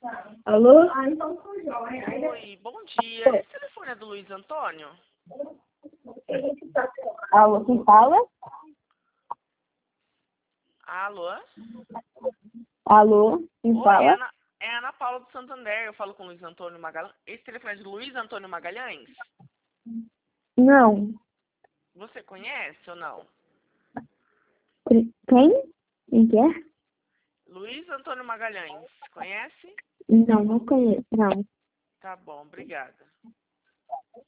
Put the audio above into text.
Alô? Oi, bom dia. Esse telefone é do Luiz Antônio? Alô, quem fala? Alô? Alô, quem Oi, fala? É a Ana Paula do Santander. Eu falo com o Luiz Antônio Magalhães. Esse telefone é do Luiz Antônio Magalhães? Não. Você conhece ou não? Quem? Quem que é? Luiz Antônio Magalhães. Conhece? Não, não conheço, não. Tá bom, obrigada.